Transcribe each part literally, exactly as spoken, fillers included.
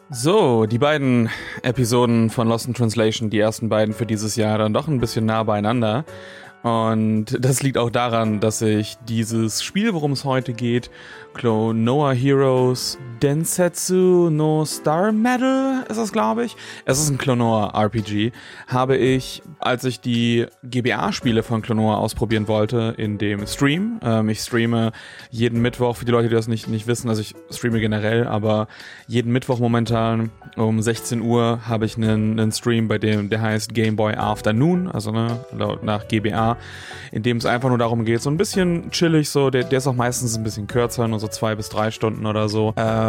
So, die beiden Episoden von Lost in Translation, die ersten beiden für dieses Jahr, dann doch ein bisschen nah beieinander. Und das liegt auch daran, dass ich dieses Spiel, worum es heute geht, Klonoa Heroes Densetsu no Star Medal ist es, glaube ich. Es ist ein Klonoa R P G. Habe ich, als ich die G B A-Spiele von Klonoa ausprobieren wollte, in dem Stream. Ähm, ich streame jeden Mittwoch, für die Leute, die das nicht, nicht wissen, also ich streame generell, aber jeden Mittwoch momentan um sechzehn Uhr habe ich einen, einen Stream, bei dem, der heißt Game Boy Afternoon, also ne, laut nach G B A, in dem es einfach nur darum geht, so ein bisschen chillig, so, der, der ist auch meistens ein bisschen kürzer, nur so zwei bis drei Stunden oder so, äh,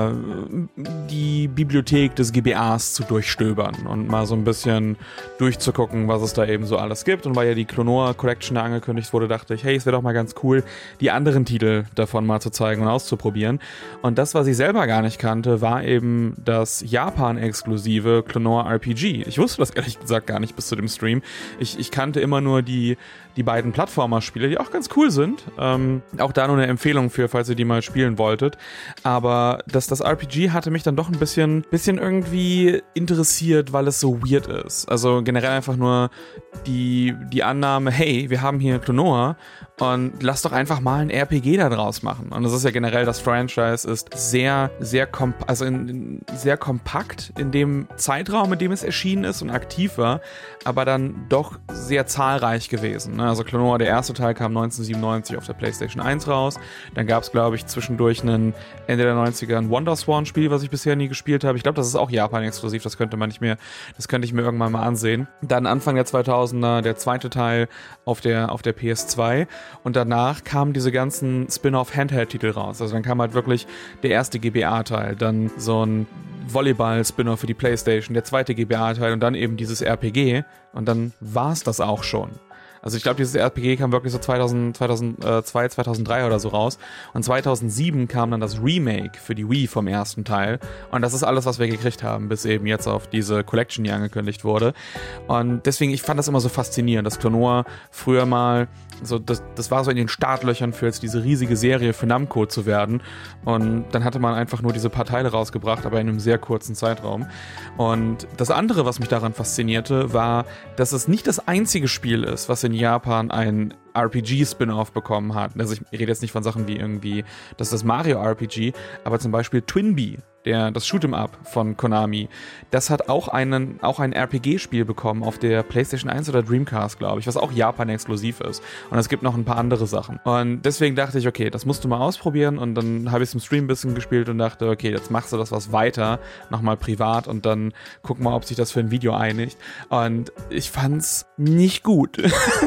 die Bibliothek des G B As zu durchstöbern und mal so ein bisschen durchzugucken, was es da eben so alles gibt. Und weil ja die Klonoa Collection da angekündigt wurde, dachte ich, hey, es wäre doch mal ganz cool, die anderen Titel davon mal zu zeigen und auszuprobieren. Und das, was ich selber gar nicht kannte, war eben das Japan-exklusive Klonoa R P G. Ich wusste das ehrlich gesagt gar nicht bis zu dem Stream. Ich, ich kannte immer nur die die beiden Plattformer-Spiele, die auch ganz cool sind. Ähm, auch da nur eine Empfehlung für, falls ihr die mal spielen wolltet. Aber das, das R P G hatte mich dann doch ein bisschen, bisschen irgendwie interessiert, weil es so weird ist. Also generell einfach nur die, die Annahme, hey, wir haben hier Klonoa und lass doch einfach mal ein R P G da draus machen. Und das ist ja generell, das Franchise ist sehr, sehr, komp- also in, in, sehr kompakt in dem Zeitraum, in dem es erschienen ist und aktiv war, aber dann doch sehr zahlreich gewesen, ne? Also Klonoa, der erste Teil, kam neunzehnhundertsiebenundneunzig auf der PlayStation eins raus. Dann gab es, glaube ich, zwischendurch einen Ende der neunziger ein WonderSwan-Spiel, was ich bisher nie gespielt habe. Ich glaube, das ist auch Japan-exklusiv, das könnte man nicht mehr, das könnte ich mir irgendwann mal ansehen. Dann Anfang der zweitausender der zweite Teil auf der, auf der P S zwei und danach kamen diese ganzen Spin-off-Handheld-Titel raus. Also dann kam halt wirklich der erste G B A-Teil, dann so ein Volleyball-Spin-off für die PlayStation, der zweite G B A-Teil und dann eben dieses R P G und dann war es das auch schon. Also ich glaube, dieses R P G kam wirklich so zweitausend, zweitausendzwei, zweitausenddrei oder so raus. Und zweitausendsieben kam dann das Remake für die Wii vom ersten Teil. Und das ist alles, was wir gekriegt haben, bis eben jetzt auf diese Collection, die angekündigt wurde. Und deswegen, ich fand das immer so faszinierend, dass Klonoa früher mal so, das, das war so in den Startlöchern für jetzt diese riesige Serie für Namco zu werden. Und dann hatte man einfach nur diese paar Teile rausgebracht, aber in einem sehr kurzen Zeitraum. Und das andere, was mich daran faszinierte, war, dass es nicht das einzige Spiel ist, was in Japan ein R P G-Spin-Off bekommen hat. Also ich rede jetzt nicht von Sachen wie irgendwie, das ist das Mario R P G, aber zum Beispiel Twinbee, der, das Shoot'em-up von Konami, das hat auch einen, auch ein R P G-Spiel bekommen auf der PlayStation eins oder Dreamcast, glaube ich, was auch Japan-exklusiv ist. Und es gibt noch ein paar andere Sachen. Und deswegen dachte ich, okay, das musst du mal ausprobieren. Und dann habe ich es im Stream ein bisschen gespielt und dachte, okay, jetzt machst du das was weiter, nochmal privat und dann guck mal, ob sich das für ein Video einigt. Und ich fand's nicht gut.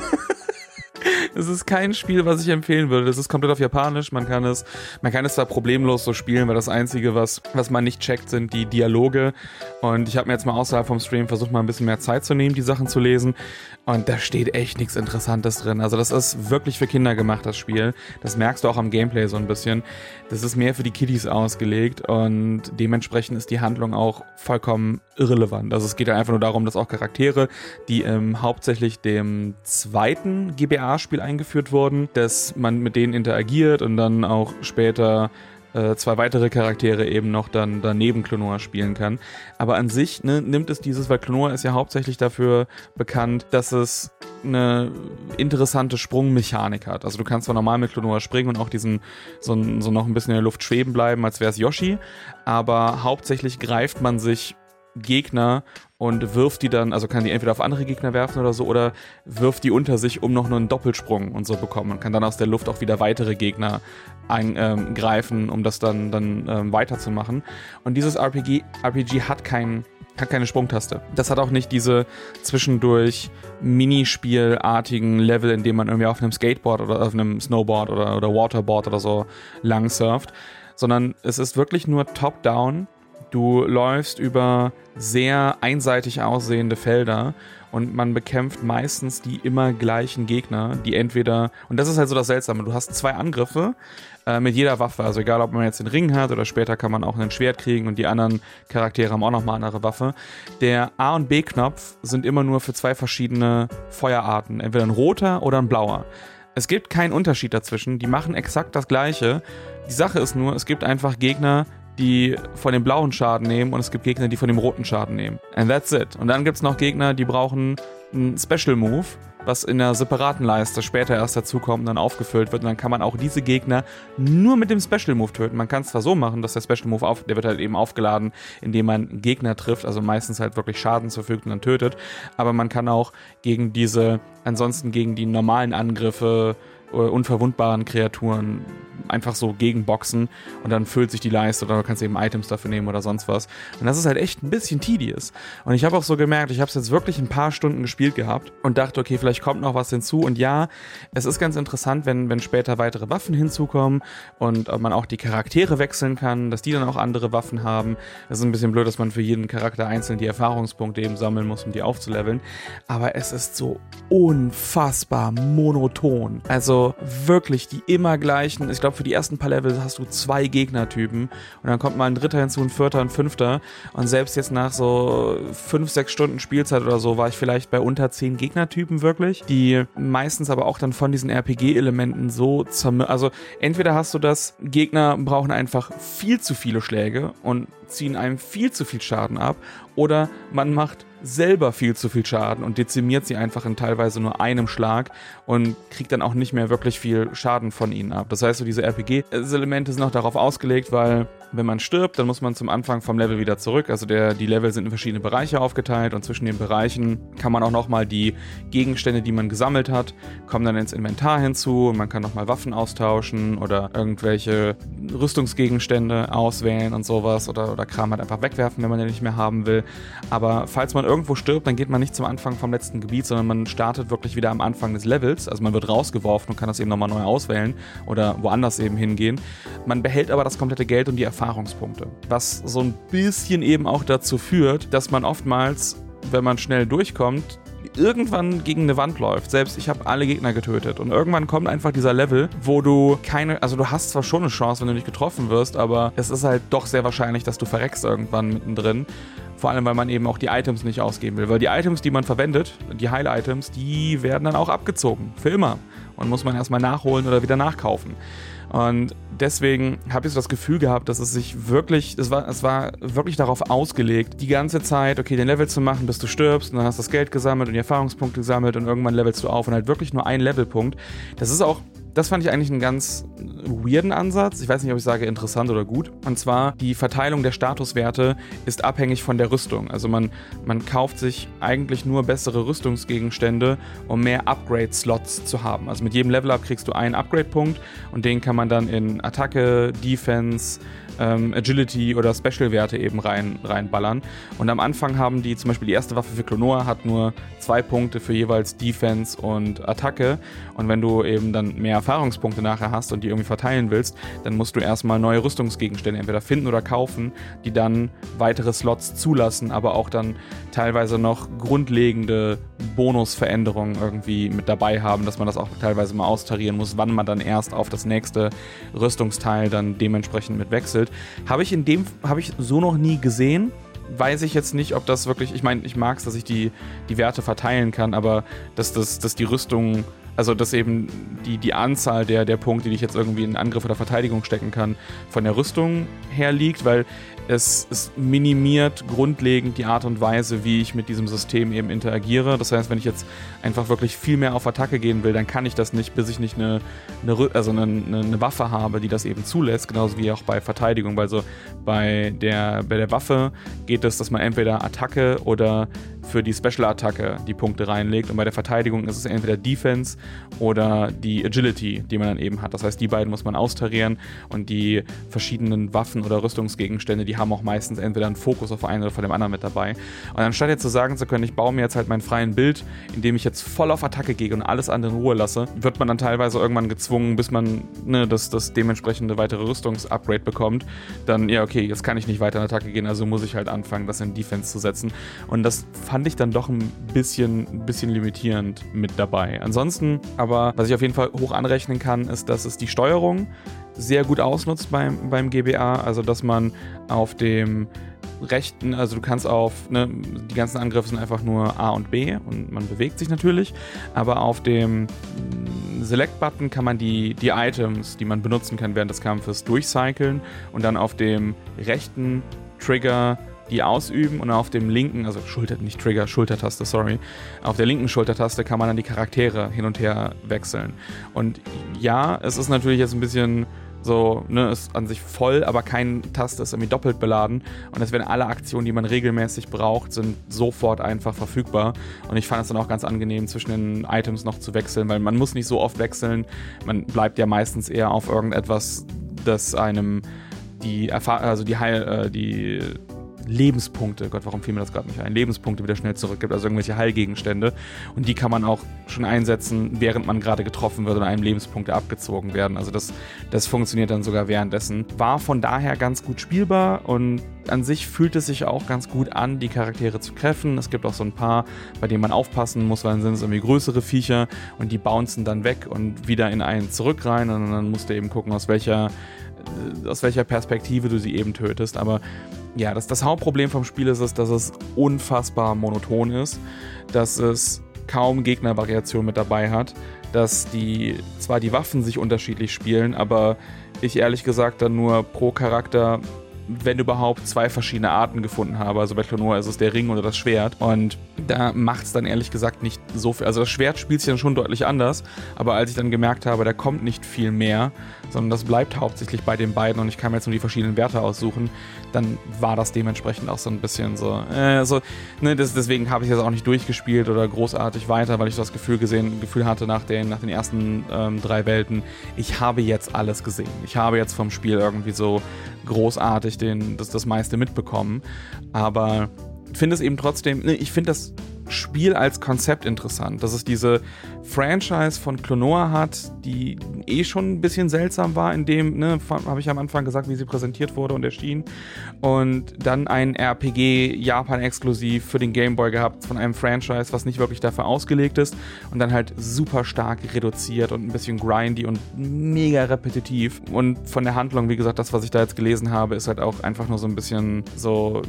Es ist kein Spiel, was ich empfehlen würde. Es ist komplett auf Japanisch. Man kann es, man kann es zwar problemlos so spielen, weil das Einzige, was, was man nicht checkt, sind die Dialoge. Und ich habe mir jetzt mal außerhalb vom Stream versucht, mal ein bisschen mehr Zeit zu nehmen, die Sachen zu lesen. Und da steht echt nichts Interessantes drin. Also das ist wirklich für Kinder gemacht, das Spiel. Das merkst du auch am Gameplay so ein bisschen. Das ist mehr für die Kiddies ausgelegt und dementsprechend ist die Handlung auch vollkommen irrelevant. Also es geht ja einfach nur darum, dass auch Charaktere, die ähm, hauptsächlich dem zweiten G B A-Spiel eingeführt wurden, dass man mit denen interagiert und dann auch später äh, zwei weitere Charaktere eben noch dann daneben Klonoa spielen kann. Aber an sich ne, nimmt es dieses, weil Klonoa ist ja hauptsächlich dafür bekannt, dass es eine interessante Sprungmechanik hat. Also du kannst zwar normal mit Klonoa springen und auch diesen so, so noch ein bisschen in der Luft schweben bleiben, als wäre es Yoshi, aber hauptsächlich greift man sich Gegner und wirft die dann, also kann die entweder auf andere Gegner werfen oder so, oder wirft die unter sich, um noch nur einen Doppelsprung und so bekommen. Man kann dann aus der Luft auch wieder weitere Gegner eingreifen, ähm, um das dann, dann ähm, weiterzumachen. Und dieses R P G, R P G hat keinen hat keine Sprungtaste. Das hat auch nicht diese zwischendurch Minispielartigen Level, in dem man irgendwie auf einem Skateboard oder auf einem Snowboard oder, oder Waterboard oder so lang surft, sondern es ist wirklich nur top-down. Du läufst über sehr einseitig aussehende Felder und man bekämpft meistens die immer gleichen Gegner, die entweder, und das ist halt so das Seltsame, du hast zwei Angriffe äh, mit jeder Waffe, also egal, ob man jetzt den Ring hat oder später kann man auch ein Schwert kriegen und die anderen Charaktere haben auch nochmal eine andere Waffe. Der A- und B-Knopf sind immer nur für zwei verschiedene Feuerarten, entweder ein roter oder ein blauer. Es gibt keinen Unterschied dazwischen, die machen exakt das Gleiche. Die Sache ist nur, es gibt einfach Gegner, die von dem blauen Schaden nehmen und es gibt Gegner, die von dem roten Schaden nehmen. And that's it. Und dann gibt's noch Gegner, die brauchen einen Special Move, was in einer separaten Leiste später erst dazukommt und dann aufgefüllt wird. Und dann kann man auch diese Gegner nur mit dem Special Move töten. Man kann es zwar so machen, dass der Special Move, auf, der wird halt eben aufgeladen, indem man Gegner trifft, also meistens halt wirklich Schaden zufügt und dann tötet. Aber man kann auch gegen diese, ansonsten gegen die normalen Angriffe, unverwundbaren Kreaturen einfach so gegenboxen und dann füllt sich die Leiste oder du kannst eben Items dafür nehmen oder sonst was. Und das ist halt echt ein bisschen tedious. Und ich habe auch so gemerkt, ich habe es jetzt wirklich ein paar Stunden gespielt gehabt und dachte, okay, vielleicht kommt noch was hinzu. Und ja, es ist ganz interessant, wenn, wenn später weitere Waffen hinzukommen und man auch die Charaktere wechseln kann, dass die dann auch andere Waffen haben. Es ist ein bisschen blöd, dass man für jeden Charakter einzeln die Erfahrungspunkte eben sammeln muss, um die aufzuleveln. Aber es ist so unfassbar monoton. Also wirklich die immer gleichen, ich glaube für die ersten paar Level hast du zwei Gegnertypen und dann kommt mal ein dritter hinzu, ein vierter, ein fünfter und selbst jetzt nach so fünf, sechs Stunden Spielzeit oder so war ich vielleicht bei unter zehn Gegnertypen wirklich, die meistens aber auch dann von diesen R P G-Elementen so zermür... Also entweder hast du das, Gegner brauchen einfach viel zu viele Schläge und ziehen einem viel zu viel Schaden ab oder man macht selber viel zu viel Schaden und dezimiert sie einfach in teilweise nur einem Schlag und kriegt dann auch nicht mehr wirklich viel Schaden von ihnen ab. Das heißt, so diese R P G-Elemente sind auch darauf ausgelegt, weil wenn man stirbt, dann muss man zum Anfang vom Level wieder zurück. Also der, die Level sind in verschiedene Bereiche aufgeteilt und zwischen den Bereichen kann man auch nochmal die Gegenstände, die man gesammelt hat, kommen dann ins Inventar hinzu und man kann nochmal Waffen austauschen oder irgendwelche Rüstungsgegenstände auswählen und sowas oder, oder Kram halt einfach wegwerfen, wenn man den nicht mehr haben will. Aber falls man irgendwo stirbt, dann geht man nicht zum Anfang vom letzten Gebiet, sondern man startet wirklich wieder am Anfang des Levels. Also man wird rausgeworfen und kann das eben nochmal neu auswählen oder woanders eben hingehen. Man behält aber das komplette Geld und die Erfahrungspunkte. Was so ein bisschen eben auch dazu führt, dass man oftmals, wenn man schnell durchkommt, irgendwann gegen eine Wand läuft. Selbst ich habe alle Gegner getötet und irgendwann kommt einfach dieser Level, wo du keine, also du hast zwar schon eine Chance, wenn du nicht getroffen wirst, aber es ist halt doch sehr wahrscheinlich, dass du verreckst irgendwann mittendrin. Vor allem, weil man eben auch die Items nicht ausgeben will. Weil die Items, die man verwendet, die Heil-Items, die werden dann auch abgezogen. Für immer. Und muss man erstmal nachholen oder wieder nachkaufen. Und deswegen habe ich so das Gefühl gehabt, dass es sich wirklich, es war, es war wirklich darauf ausgelegt, die ganze Zeit, okay, den Level zu machen, bis du stirbst und dann hast du das Geld gesammelt und die Erfahrungspunkte gesammelt und irgendwann levelst du auf und halt wirklich nur ein Levelpunkt. Das ist auch, das fand ich eigentlich einen ganz weirden Ansatz. Ich weiß nicht, ob ich sage interessant oder gut. Und zwar, die Verteilung der Statuswerte ist abhängig von der Rüstung. Also man, man kauft sich eigentlich nur bessere Rüstungsgegenstände, um mehr Upgrade-Slots zu haben. Also mit jedem Level-Up kriegst du einen Upgrade-Punkt und den kann man dann in Attacke, Defense, ähm, Agility oder Special-Werte eben rein, reinballern. Und am Anfang haben die, zum Beispiel die erste Waffe für Klonoa hat nur zwei Punkte für jeweils Defense und Attacke. Und wenn du eben dann mehr Erfahrungspunkte nachher hast und die irgendwie verteilen willst, dann musst du erstmal neue Rüstungsgegenstände entweder finden oder kaufen, die dann weitere Slots zulassen, aber auch dann teilweise noch grundlegende Bonusveränderungen irgendwie mit dabei haben, dass man das auch teilweise mal austarieren muss, wann man dann erst auf das nächste Rüstungsteil dann dementsprechend mit wechselt. Habe ich in dem, habe ich so noch nie gesehen. Weiß ich jetzt nicht, ob das wirklich, ich meine, ich mag es, dass ich die, die Werte verteilen kann, aber dass, dass, dass die Rüstung, also dass eben die, die Anzahl der, der Punkte, die ich jetzt irgendwie in Angriff oder Verteidigung stecken kann, von der Rüstung her liegt, weil es, es minimiert grundlegend die Art und Weise, wie ich mit diesem System eben interagiere. Das heißt, wenn ich jetzt einfach wirklich viel mehr auf Attacke gehen will, dann kann ich das nicht, bis ich nicht eine, eine, also eine, eine Waffe habe, die das eben zulässt, genauso wie auch bei Verteidigung, weil so bei der, bei der Waffe geht es, dass man entweder Attacke oder für die Special-Attacke die Punkte reinlegt und bei der Verteidigung ist es entweder Defense oder die Agility, die man dann eben hat. Das heißt, die beiden muss man austarieren und die verschiedenen Waffen oder Rüstungsgegenstände, die haben auch meistens entweder einen Fokus auf einen oder von dem anderen mit dabei. Und anstatt jetzt zu sagen zu können, ich baue mir jetzt halt mein freien Bild, indem ich jetzt voll auf Attacke gehe und alles andere in Ruhe lasse, wird man dann teilweise irgendwann gezwungen, bis man ne, das, das dementsprechende weitere Rüstungs-Upgrade bekommt, dann, ja okay, jetzt kann ich nicht weiter in Attacke gehen, also muss ich halt anfangen, das in Defense zu setzen. Und das fand ich dann doch ein bisschen, ein bisschen limitierend mit dabei. Ansonsten, aber was ich auf jeden Fall hoch anrechnen kann, ist, dass es die Steuerung sehr gut ausnutzt beim, beim G B A, also dass man auf dem rechten, also du kannst auf, ne, die ganzen Angriffe sind einfach nur A und B und man bewegt sich natürlich, aber auf dem Select-Button kann man die, die Items, die man benutzen kann während des Kampfes, durchcyclen und dann auf dem rechten Trigger die ausüben und auf dem linken, also Schulter, nicht Trigger, Schultertaste, sorry, auf der linken Schultertaste kann man dann die Charaktere hin und her wechseln. Und ja, es ist natürlich jetzt ein bisschen so, ne, ist an sich voll, aber keine Taste ist irgendwie doppelt beladen und es werden alle Aktionen, die man regelmäßig braucht, sind sofort einfach verfügbar und ich fand es dann auch ganz angenehm, zwischen den Items noch zu wechseln, weil man muss nicht so oft wechseln, man bleibt ja meistens eher auf irgendetwas, das einem die Erfahrung, also die Heil, äh, die Lebenspunkte, Gott, warum fiel mir das gerade nicht ein, Lebenspunkte wieder schnell zurückgibt, also irgendwelche Heilgegenstände und die kann man auch schon einsetzen, während man gerade getroffen wird und einem Lebenspunkte abgezogen werden, also das, das funktioniert dann sogar währenddessen. War von daher ganz gut spielbar und an sich fühlt es sich auch ganz gut an, die Charaktere zu treffen. Es gibt auch so ein paar, bei denen man aufpassen muss, weil dann sind es irgendwie größere Viecher und die bouncen dann weg und wieder in einen zurück rein und dann musst du eben gucken, aus welcher aus welcher Perspektive du sie eben tötest, aber ja, das, das Hauptproblem vom Spiel ist es, dass es unfassbar monoton ist, dass es kaum Gegnervariation mit dabei hat, dass die zwar die Waffen sich unterschiedlich spielen, aber ich ehrlich gesagt dann nur pro Charakter, wenn überhaupt, zwei verschiedene Arten gefunden habe. Also bei Klonoa ist es der Ring oder das Schwert. Und da macht es dann ehrlich gesagt nicht so viel. Also das Schwert spielt sich dann schon deutlich anders. Aber als ich dann gemerkt habe, da kommt nicht viel mehr, sondern das bleibt hauptsächlich bei den beiden und ich kann mir jetzt nur die verschiedenen Werte aussuchen, dann war das dementsprechend auch so ein bisschen so, äh, so ne, das, deswegen habe ich jetzt auch nicht durchgespielt oder großartig weiter, weil ich das Gefühl gesehen, Gefühl hatte nach den, nach den ersten ähm, drei Welten, ich habe jetzt alles gesehen. Ich habe jetzt vom Spiel irgendwie so großartig den, das, das meiste mitbekommen, aber ich finde es eben trotzdem, ne, ich finde das Spiel als Konzept interessant, dass es diese Franchise von Klonoa hat, die eh schon ein bisschen seltsam war, in dem, ne, habe ich am Anfang gesagt, wie sie präsentiert wurde und erschien, und dann ein R P G Japan-exklusiv für den Game Boy gehabt von einem Franchise, was nicht wirklich dafür ausgelegt ist und dann halt super stark reduziert und ein bisschen grindy und mega repetitiv und von der Handlung, wie gesagt, das, was ich da jetzt gelesen habe, ist halt auch einfach nur so ein bisschen so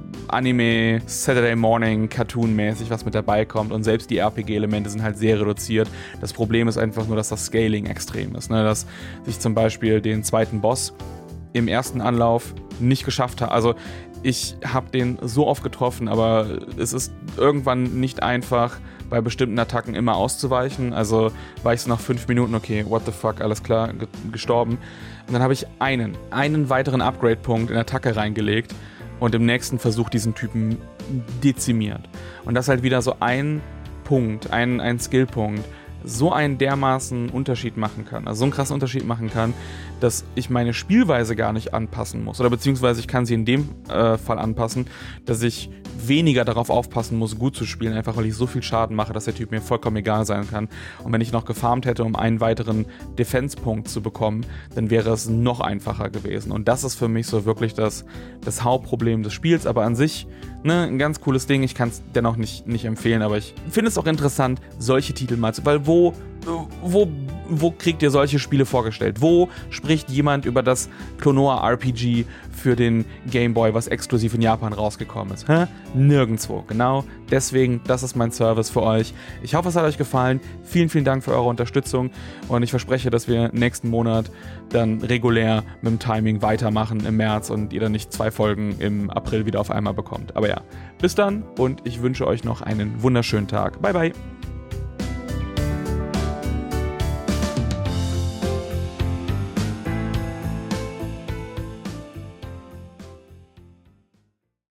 Anime, Saturday Morning, Cartoon-mäßig, was mit dabei kommt und selbst die R P G-Elemente sind halt sehr reduziert. Das Problem ist einfach nur, dass das Scaling extrem ist, ne? Dass ich zum Beispiel den zweiten Boss im ersten Anlauf nicht geschafft habe. Also ich habe den so oft getroffen, aber es ist irgendwann nicht einfach, bei bestimmten Attacken immer auszuweichen. Also war ich so nach fünf Minuten, okay, what the fuck, alles klar, ge- gestorben. Und dann habe ich einen, einen weiteren Upgrade-Punkt in Attacke reingelegt und im nächsten Versuch diesen Typen dezimiert. Und das ist halt wieder so ein Punkt, ein, ein Skillpunkt, so einen dermaßen Unterschied machen kann, also so einen krassen Unterschied machen kann, dass ich meine Spielweise gar nicht anpassen muss. Oder beziehungsweise ich kann sie in dem äh, Fall anpassen, dass ich weniger darauf aufpassen muss, gut zu spielen, einfach weil ich so viel Schaden mache, dass der Typ mir vollkommen egal sein kann. Und wenn ich noch gefarmt hätte, um einen weiteren Defense-Punkt zu bekommen, dann wäre es noch einfacher gewesen. Und das ist für mich so wirklich das, das Hauptproblem des Spiels. Aber an sich, ne, ein ganz cooles Ding. Ich kann es dennoch nicht, nicht empfehlen, aber ich finde es auch interessant, solche Titel mal zu, weil wo Wo, wo kriegt ihr solche Spiele vorgestellt? Wo spricht jemand über das Klonoa R P G für den Game Boy, was exklusiv in Japan rausgekommen ist? Hä? Nirgendwo. Genau deswegen, das ist mein Service für euch. Ich hoffe, es hat euch gefallen. Vielen, vielen Dank für eure Unterstützung und ich verspreche, dass wir nächsten Monat dann regulär mit dem Timing weitermachen im März und ihr dann nicht zwei Folgen im April wieder auf einmal bekommt. Aber ja, bis dann und ich wünsche euch noch einen wunderschönen Tag. Bye, bye.